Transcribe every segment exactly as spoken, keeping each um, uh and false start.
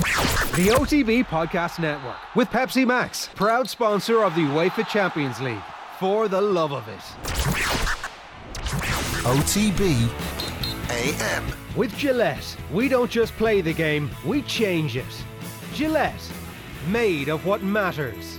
The O T B Podcast Network with Pepsi Max, proud sponsor of the UEFA Champions League. For the love of it. O T B A M. With Gillette, we don't just play the game, we change it. Gillette, made of what matters.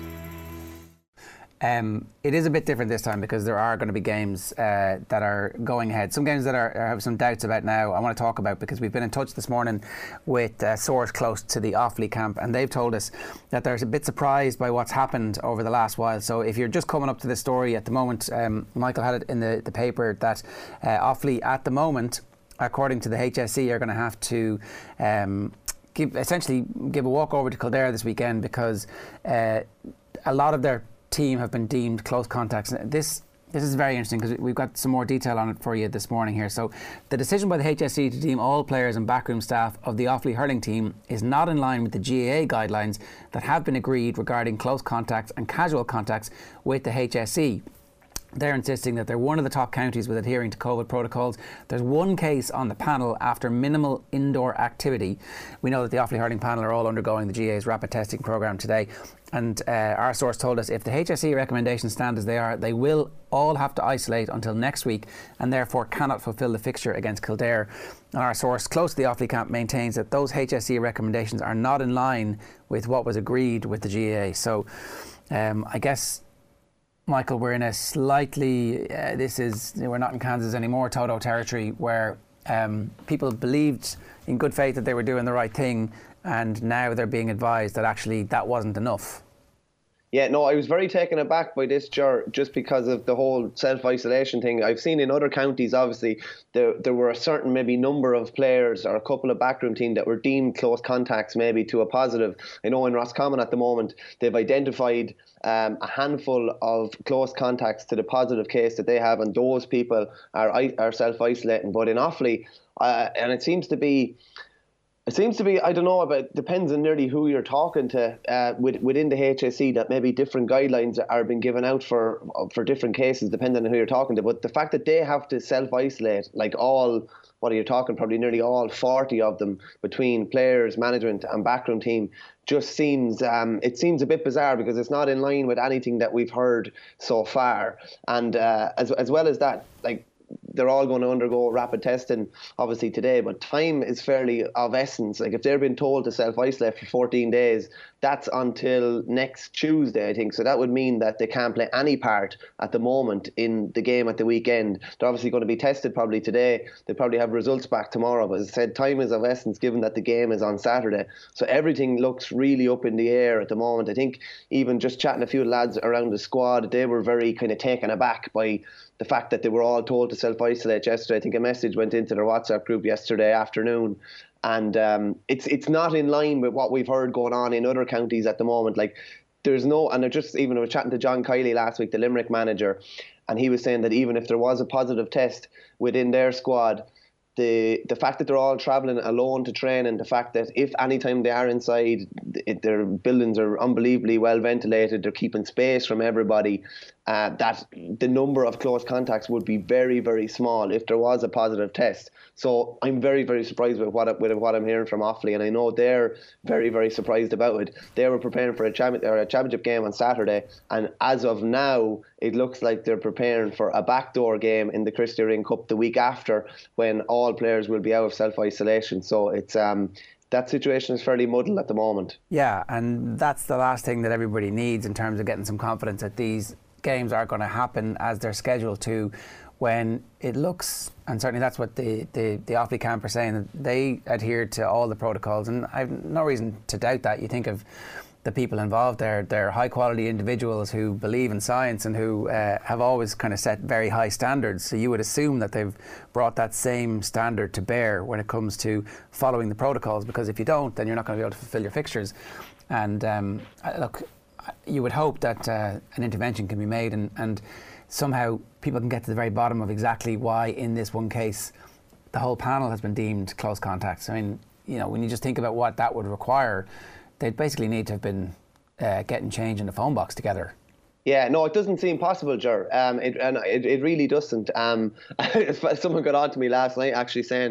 Um, it is a bit different this time because there are going to be games uh, that are going ahead. Some games that are, I have some doubts about now I want to talk about because we've been in touch this morning with a source close to the Offaly camp, and they've told us that they're a bit surprised by what's happened over the last while. So if you're just coming up to this story at the moment, um, Michael had it in the, the paper that uh, Offaly at the moment, according to the H S E, are going to have to um, give, essentially give a walk over to Kildare this weekend because uh, a lot of their team have been deemed close contacts. This this is very interesting because we've got some more detail on it for you this morning here. So the decision by the H S E to deem all players and backroom staff of the Offaly hurling team is not in line with the G A A guidelines that have been agreed regarding close contacts and casual contacts with the H S E. They're insisting that they're one of the top counties with adhering to COVID protocols. There's one case on the panel after minimal indoor activity. We know that the Offaly hurling panel are all undergoing the G A A's rapid testing programme today. And uh, our source told us if the H S E recommendations stand as they are, they will all have to isolate until next week and therefore cannot fulfil the fixture against Kildare. And our source close to the Offaly camp maintains that those H S E recommendations are not in line with what was agreed with the G A A. So um, I guess, Michael, we're in a slightly, uh, this is, we're not in Kansas anymore, Toto territory, where um, people believed in good faith that they were doing the right thing, and now they're being advised that actually that wasn't enough. Yeah, no, I was very taken aback by this, Ger, just because of the whole self-isolation thing. I've seen in other counties, obviously, there there were a certain maybe number of players or a couple of backroom team that were deemed close contacts maybe to a positive. I know in Roscommon at the moment, they've identified um, a handful of close contacts to the positive case that they have, and those people are, are self-isolating. But in Offaly, uh, and it seems to be... It seems to be, I don't know, about depends on nearly who you're talking to uh, with, within the H S E, that maybe different guidelines are being given out for for different cases depending on who you're talking to. But the fact that they have to self-isolate, like all, what are you talking, probably nearly all forty of them between players, management and backroom team, just seems, um, it seems a bit bizarre because it's not in line with anything that we've heard so far. And uh, as as well as that, like, they're all going to undergo rapid testing obviously today, but time is fairly of essence. Like if they're being told to self-isolate for fourteen days, that's until next Tuesday, I think. So that would mean that they can't play any part at the moment in the game at the weekend. They're obviously going to be tested probably today. They probably have results back tomorrow. But as I said, time is of essence given that the game is on Saturday. So everything looks really up in the air at the moment. I think even just chatting to a few lads around the squad, they were very kind of taken aback by the fact that they were all told to self-isolate yesterday. I think a message went into their WhatsApp group yesterday afternoon. And um, it's it's not in line with what we've heard going on in other counties at the moment. Like there's no, and I just even I was chatting to John Kiley last week, the Limerick manager, and he was saying that even if there was a positive test within their squad, the the fact that they're all travelling alone to train, and the fact that if any time they are inside, it, their buildings are unbelievably well ventilated, they're keeping space from everybody, uh, that the number of close contacts would be very, very small if there was a positive test. So I'm very, very surprised with what with what I'm hearing from Offaly, and I know they're very, very surprised about it. They were preparing for a, champion, or a championship game on Saturday, and as of now, it looks like they're preparing for a backdoor game in the Christy Ring Cup the week after, when all players will be out of self-isolation. So it's um, that situation is fairly muddled at the moment. Yeah, and that's the last thing that everybody needs in terms of getting some confidence that these games are going to happen as they're scheduled to, when it looks, and certainly that's what the, the, the Offaly camp are saying, that they adhere to all the protocols, and I've no reason to doubt that. You think of the people involved there, they're high quality individuals who believe in science and who uh, have always kind of set very high standards. So you would assume that they've brought that same standard to bear when it comes to following the protocols, because if you don't, then you're not going to be able to fulfill your fixtures. And um, look, you would hope that uh, an intervention can be made, and, and somehow people can get to the very bottom of exactly why in this one case the whole panel has been deemed close contacts. I mean, you know, when you just think about what that would require, they'd basically need to have been uh, getting change in the phone box together. Yeah, no, it doesn't seem possible, Ger. Um, it, and it, it really doesn't. Um, someone got on to me last night actually saying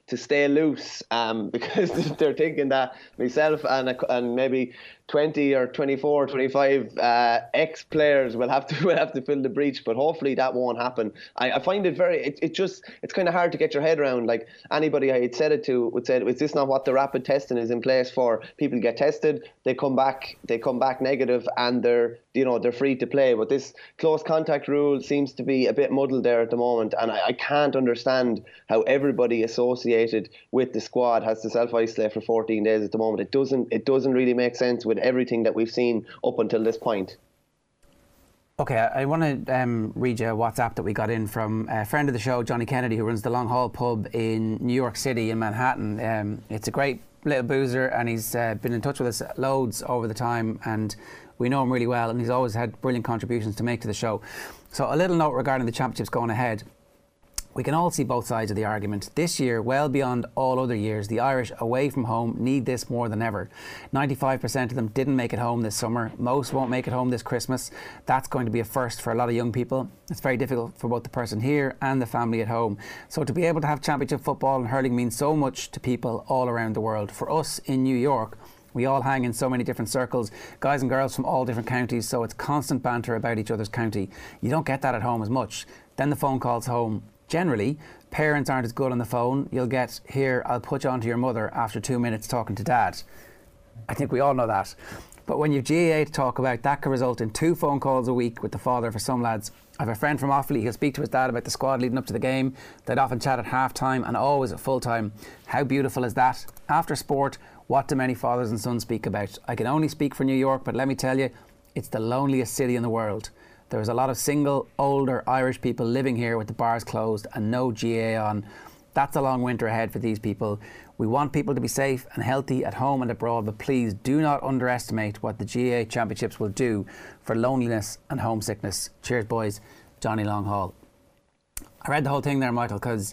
to stay loose, um, because they're thinking that myself and and maybe twenty or twenty-four, twenty-five uh, ex-players will have to will have to fill the breach, but hopefully that won't happen. I, I find it very, it, it just, it's kind of hard to get your head around. Like, anybody I had said it to would say, is this not what the rapid testing is in place for? People get tested, they come back, they come back negative, and they're, you know, they're free to play. But this close contact rule seems to be a bit muddled there at the moment, and I, I can't understand how everybody associated with the squad has to self-isolate for fourteen days at the moment. It doesn't, it doesn't really make sense with everything that we've seen up until this point. Okay, I, I want to um, read you a WhatsApp that we got in from a friend of the show, Johnny Kennedy, who runs the Long Hall pub in New York City in Manhattan. Um, it's a great little boozer, and he's uh, been in touch with us loads over the time, and we know him really well, and he's always had brilliant contributions to make to the show. So a little note regarding the championships going ahead. We can all see both sides of the argument. This year, well beyond all other years, the Irish away from home need this more than ever. ninety-five percent of them didn't make it home this summer. Most won't make it home this Christmas. That's going to be a first for a lot of young people. It's very difficult for both the person here and the family at home. So to be able to have championship football and hurling means so much to people all around the world. For us in New York, we all hang in so many different circles, guys and girls from all different counties, so it's constant banter about each other's county. You don't get that at home as much. Then the phone calls home. Generally, parents aren't as good on the phone. You'll get, here, I'll put you on to your mother after two minutes talking to dad. I think we all know that. But when you've G A A to talk about, that can result in two phone calls a week with the father for some lads. I have a friend from Offaly, he'll speak to his dad about the squad leading up to the game. They'd often chat at half time and always at full time. How beautiful is that? After sport, what do many fathers and sons speak about? I can only speak for New York, but let me tell you, it's the loneliest city in the world. There's a lot of single, older Irish people living here with the bars closed and no G A A on. That's a long winter ahead for these people. We want people to be safe and healthy at home and abroad, but please do not underestimate what the G A A Championships will do for loneliness and homesickness. Cheers, boys. Johnny Long Hall. I read the whole thing there, Michael, because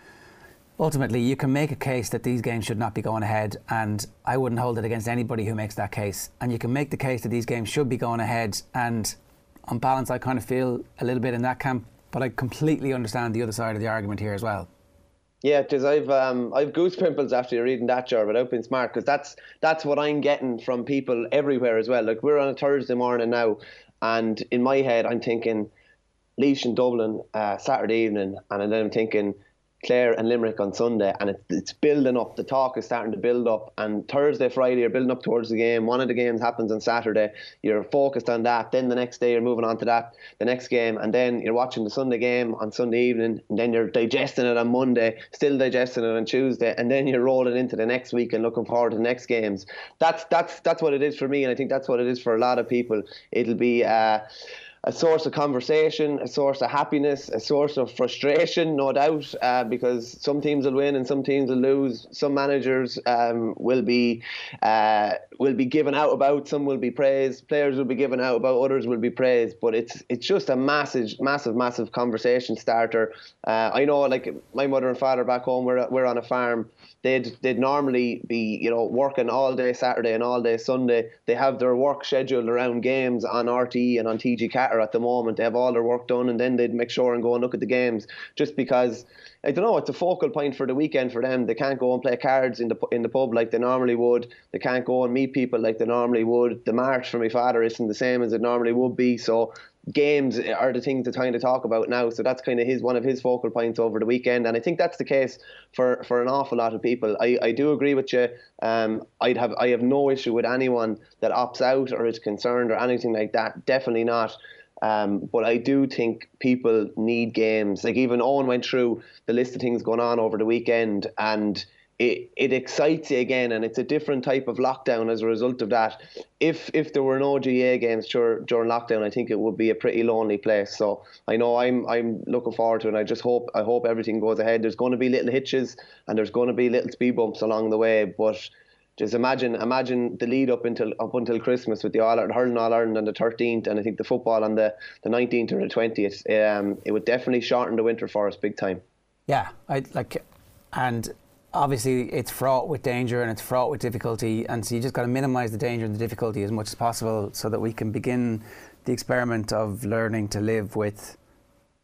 ultimately you can make a case that these games should not be going ahead, and I wouldn't hold it against anybody who makes that case. And you can make the case that these games should be going ahead, and on balance I kind of feel a little bit in that camp, but I completely understand the other side of the argument here as well. Yeah, because I've um, I've goose pimples after you're reading that, Jar, without being smart, because that's that's what I'm getting from people everywhere as well. Like, we're on a Thursday morning now, and in my head I'm thinking Laois in Dublin uh, Saturday evening, and then I'm thinking Clare and Limerick on Sunday, and it's, it's building up. The talk is starting to build up, and Thursday, Friday, you're building up towards the game. One of the games happens on Saturday. You're focused on that. Then the next day, you're moving on to that, the next game, and then you're watching the Sunday game on Sunday evening, and then you're digesting it on Monday, still digesting it on Tuesday, and then you're rolling into the next week and looking forward to the next games. That's that's that's what it is for me, and I think that's what it is for a lot of people. It'll be Uh, a source of conversation, a source of happiness, a source of frustration, no doubt, uh, because some teams will win and some teams will lose. Some managers um, will be uh, will be given out about, some will be praised, players will be given out about, others will be praised. But it's it's just a massive, massive, massive conversation starter. Uh, I know, like, my mother and father back home, we're we're on a farm. They'd they'd normally be, you know, working all day Saturday and all day Sunday. They have their work scheduled around games on R T E and on T G Catter at the moment. They have all their work done, and then they'd make sure and go and look at the games, just because, I don't know, it's a focal point for the weekend for them. They can't go and play cards in the in the pub like they normally would. They can't go and meet people like they normally would. The march for my father isn't the same as it normally would be. So games are the things to kind of talk about now. So that's kind of his one of his focal points over the weekend, and I think that's the case for, for an awful lot of people. I, I do agree with you. Um, I'd have I have no issue with anyone that opts out or is concerned or anything like that. Definitely not. Um, but I do think people need games. Like, even Owen went through the list of things going on over the weekend, and it it excites you again, and it's a different type of lockdown as a result of that. If if there were no G A A games during, during lockdown, I think it would be a pretty lonely place. So I know I'm I'm looking forward to it, and I just hope I hope everything goes ahead. There's going to be little hitches and there's going to be little speed bumps along the way, but just imagine imagine the lead up until up until Christmas with the All Hurling All Ireland on the thirteenth, and I think the football on the, the nineteenth or the twentieth. Um, it would definitely shorten the winter for us big time. Yeah, I like, and obviously it's fraught with danger and it's fraught with difficulty, and so you just got to minimise the danger and the difficulty as much as possible, so that we can begin the experiment of learning to live with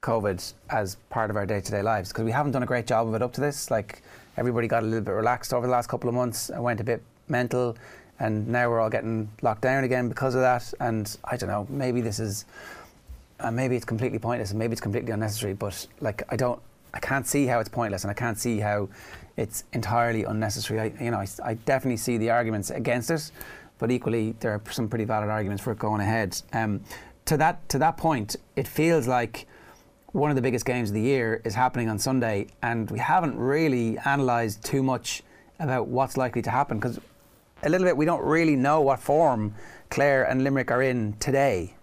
COVID as part of our day-to-day lives, because we haven't done a great job of it up to this. Like, everybody got a little bit relaxed over the last couple of months and went a bit mental, and now we're all getting locked down again because of that. And I don't know, maybe this is uh, maybe it's completely pointless and maybe it's completely unnecessary, but like I don't I can't see how it's pointless, and I can't see how it's entirely unnecessary. I, you know, I, I definitely see the arguments against it, but equally there are some pretty valid arguments for it going ahead. Um, to that to that point, it feels like one of the biggest games of the year is happening on Sunday, and we haven't really analysed too much about what's likely to happen, because a little bit we don't really know what form Clare and Limerick are in today.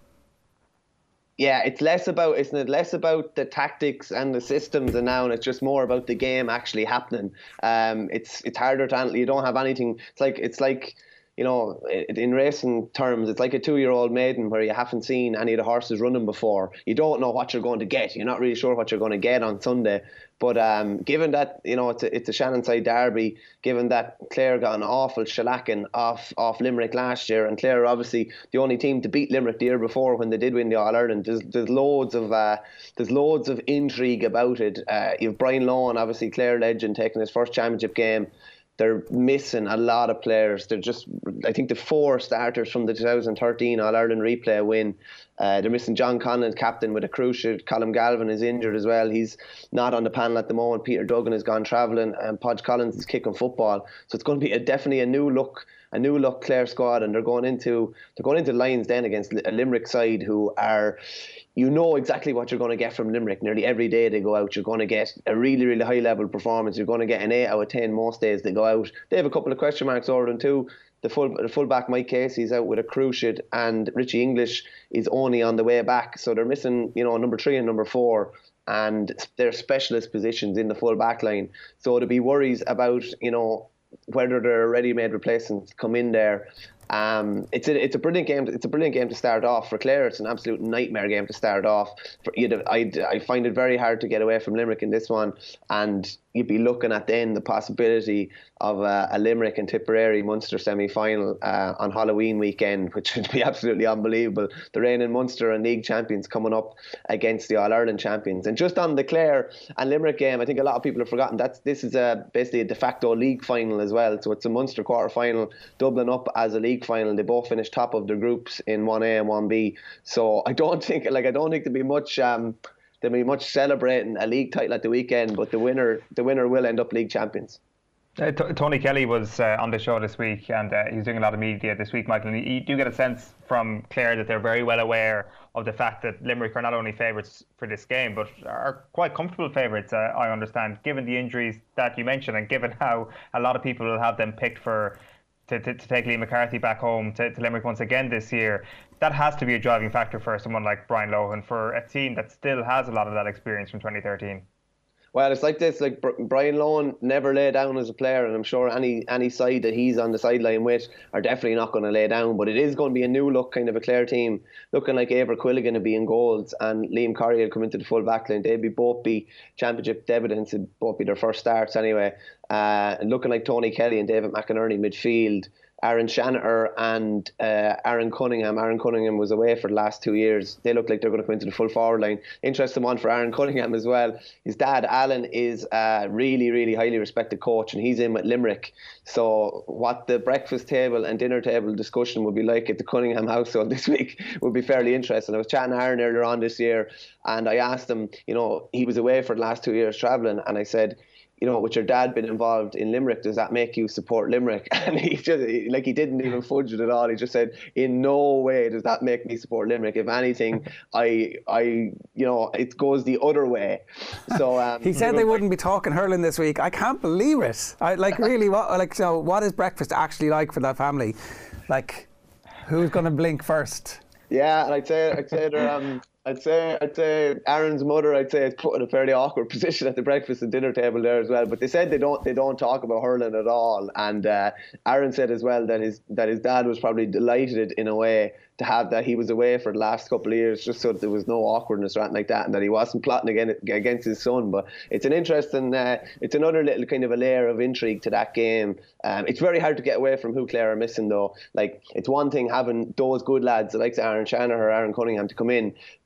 Yeah, it's less about, isn't it, less about the tactics and the systems and now, and it's just more about the game actually happening. Um, it's it's harder to handle. You don't have anything. It's like it's like. You know, in racing terms, it's like a two-year-old maiden where you haven't seen any of the horses running before. You don't know what you're going to get. You're not really sure what you're going to get on Sunday. But um, given that, you know, it's a, it's a Shannonside derby, given that Clare got an awful shellacking off, off Limerick last year, and Clare are obviously the only team to beat Limerick the year before when they did win the All-Ireland, there's, there's loads of uh, there's loads of intrigue about it. Uh, you have Brian Lohan, obviously Clare legend, taking his first championship game. They're missing a lot of players. They're just, I think the four starters from the two thousand thirteen All-Ireland replay win. Uh, they're missing John Conlon, captain, with a cruciate. Colm Galvin is injured as well. He's not on the panel at the moment. Peter Duggan has gone travelling, and Podge Collins is kicking football. So it's going to be a, definitely a new look, a new look Clare squad, and they're going into they're going into Lions Den against a Limerick side who are. You know exactly what you're going to get from Limerick. Nearly every day they go out, you're going to get a really, really high-level performance. You're going to get an eight out of ten most days they go out. They have a couple of question marks over them too. The full the fullback Mike Casey's out with a cruciate, and Richie English is only on the way back. So they're missing, you know, number three and number four, and they're specialist positions in the full back line. So to be worries about, you know, whether their ready-made replacements come in there. Um, it's a it's a brilliant game. It's a brilliant game to start off for Clare. It's an absolute nightmare game to start off. For, you'd, I I find it very hard to get away from Limerick in this one, and you'd be looking at then the possibility of uh, a Limerick and Tipperary Munster semi-final uh, on Halloween weekend, which would be absolutely unbelievable. The reigning Munster and League champions coming up against the All-Ireland champions. And just on the Clare and Limerick game, I think a lot of people have forgotten that this is a, basically a de facto league final as well. So it's a Munster quarter-final, Dublin up as a league final. They both finished top of their groups in one A and one B. So I don't think, like, I don't think there'll be much... Um, There'll be much celebrating a league title at the weekend, but the winner, the winner will end up league champions. Uh, T- Tony Kelly was uh, on the show this week, and uh, he's doing a lot of media this week, Michael. And you do get a sense from Clare that they're very well aware of the fact that Limerick are not only favourites for this game, but are quite comfortable favourites. Uh, I understand, given the injuries that you mentioned, and given how a lot of people will have them picked for. To, to, to take Liam McCarthy back home to, to Limerick once again this year, that has to be a driving factor for someone like Brian Lohan, for a team that still has a lot of that experience from twenty thirteen. Well, it's like this, like Brian Lohan never lay down as a player, and I'm sure any any side that he's on the sideline with are definitely not going to lay down, but it is going to be a new look kind of a Clare team, looking like Eibhear Quilligan to be in goals and Liam Corrie will come into the full back line. They'd be both be championship debutants, it'd both be their first starts anyway. Uh, looking like Tony Kelly and David McInerney midfield. Aaron Shanaher and uh, Aaron Cunningham. Aaron Cunningham was away for the last two years. They look like they're going to come into the full forward line. Interesting one for Aaron Cunningham as well. His dad, Alan, is a really, really highly respected coach, and he's in with Limerick. So what the breakfast table and dinner table discussion would be like at the Cunningham household this week would be fairly interesting. I was chatting to Aaron earlier on this year, and I asked him, you know, he was away for the last two years travelling, and I said, you know, with your dad being involved in Limerick, does that make you support Limerick? And he just, like, he didn't even fudge it at all. He just said, in no way does that make me support Limerick. If anything, I, I, you know, it goes the other way. So um, he said they wouldn't be talking hurling this week. I can't believe it. I like really what, like, so what is breakfast actually like for that family? Like, who's going to blink first? Yeah, and I'd say, I'd say they're, um, I'd say, I'd say Aaron's mother, I'd say, is put in a fairly awkward position at the breakfast and dinner table there as well. But they said they don't, they don't talk about hurling at all. And uh, Aaron said as well that his that his dad was probably delighted in a way to have that he was away for the last couple of years, just so that there was no awkwardness or anything like that, and that he wasn't plotting again against his son. But it's an interesting, uh, it's another little kind of a layer of intrigue to that game. Um, it's very hard to get away from who Clare are missing, though. Like, it's one thing having those good lads like Aaron Shanahan or Aaron Cunningham to come in,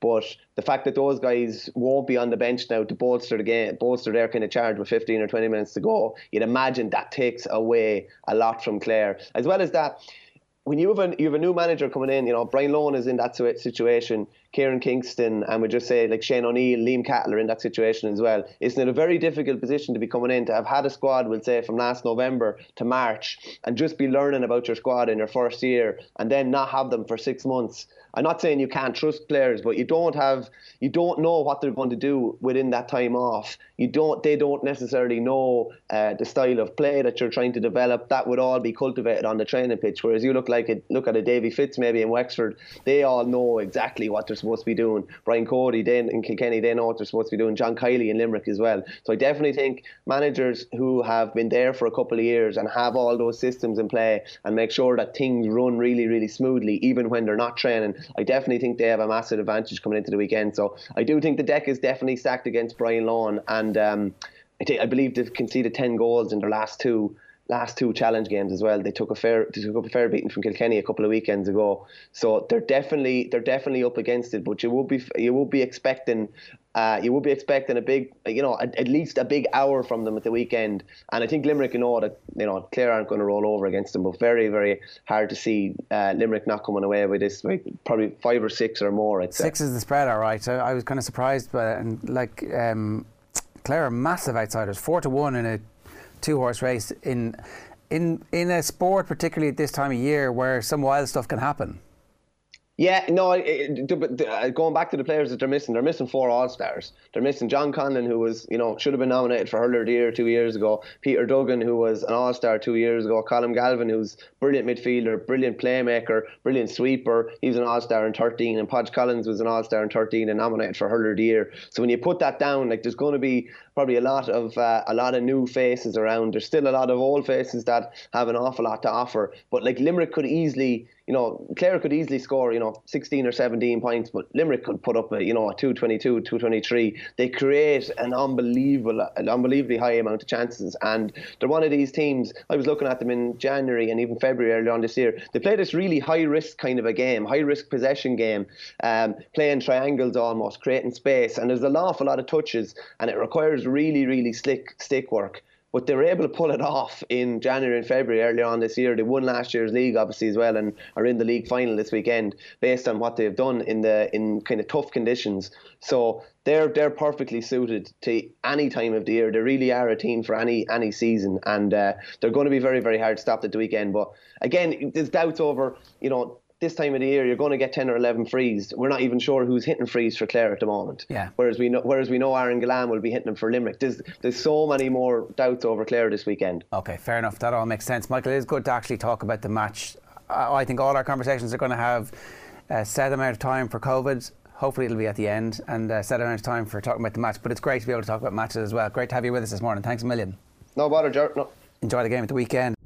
But the fact that those guys won't be on the bench now to bolster the game, bolster their kind of charge with fifteen or twenty minutes to go, you'd imagine that takes away a lot from Clare. As well as that, when you have a you have a new manager coming in, you know, Brian Lohan is in that situation, Kieran Kingston, and we just say like Shane O'Neill, Liam Cattell are in that situation as well. It's in a very difficult position to be coming in, to have had a squad, we'll say, from last November to March, and just be learning about your squad in your first year, and then not have them for six months. I'm not saying you can't trust players, but you don't have, you don't know what they're going to do within that time off. You don't, they don't necessarily know uh, the style of play that you're trying to develop. That would all be cultivated on the training pitch. Whereas you look like a, look at a Davy Fitz maybe in Wexford, they all know exactly what they're supposed to be doing. Brian Cody, they in Kilkenny, they know what they're supposed to be doing. John Kiley in Limerick as well. So I definitely think managers who have been there for a couple of years and have all those systems in play and make sure that things run really, really smoothly, even when they're not training, I definitely think they have a massive advantage coming into the weekend. So I do think the deck is definitely stacked against Brian Lohan, and um, I, think, I believe they've conceded ten goals in their last two last two challenge games as well. They took a fair they took up a fair beating from Kilkenny a couple of weekends ago. So they're definitely they're definitely up against it. But you will be you will be expecting uh, you will be expecting a big you know at, at least a big hour from them at the weekend. And I think Limerick, you know that you know Clare aren't going to roll over against them. But very very hard to see uh, Limerick not coming away with this. Like, probably five or six or more. I'd say. Six is the spread, all right. So I was kind of surprised by it. And like um, Clare are massive outsiders, four to one in a two-horse race in in in a sport, particularly at this time of year, where some wild stuff can happen. Yeah, no, it, it, going back to the players that they're missing, they're missing four All-Stars. They're missing John Conlon, who was, you know, should have been nominated for Hurler of the Year two years ago. Peter Duggan, who was an All-Star two years ago. Colin Galvin, who's brilliant midfielder, brilliant playmaker, brilliant sweeper. He was an All-Star in thirteen, and Podge Collins was an All-Star in thirteen and nominated for Hurler of the Year. So when you put that down, like, there's going to be probably a lot of uh, a lot of new faces around. There's still a lot of old faces that have an awful lot to offer. But like Limerick could easily, you know, Clare could easily score, you know, sixteen or seventeen points, but Limerick could put up a, you know, a two twenty-two, two twenty-three. They create an unbelievable, an unbelievably high amount of chances, and they're one of these teams. I was looking at them in January and even February earlier on this year. They play this really high risk kind of a game, high risk possession game, um, playing triangles almost, creating space, and there's an awful lot of touches, and it requires really, really slick stick work. But they were able to pull it off in January and February earlier on this year. They won last year's league, obviously, as well, and are in the league final this weekend based on what they've done in the in kind of tough conditions. So they're they're perfectly suited to any time of the year. They really are a team for any any season, and uh, they're going to be very, very hard stopped at the weekend. But again, there's doubts over, you know, this time of the year, you're going to get ten or eleven frees. We're not even sure who's hitting frees for Clare at the moment. Yeah. Whereas we know, whereas we know Aaron Gillan will be hitting them for Limerick. There's there's so many more doubts over Clare this weekend. Okay, fair enough. That all makes sense, Michael. It is good to actually talk about the match. I think all our conversations are going to have a set amount of time for COVID. Hopefully it'll be at the end, and a set amount of time for talking about the match. But it's great to be able to talk about matches as well. Great to have you with us this morning. Thanks a million. No bother, Ger. No. Enjoy the game at the weekend.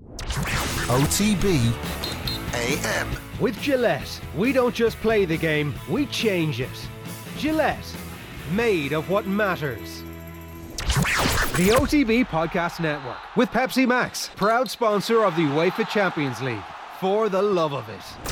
O T B A M. With Gillette, we don't just play the game, we change it. Gillette, made of what matters. The O T B Podcast Network, with Pepsi Max, proud sponsor of the UEFA Champions League. For the love of it.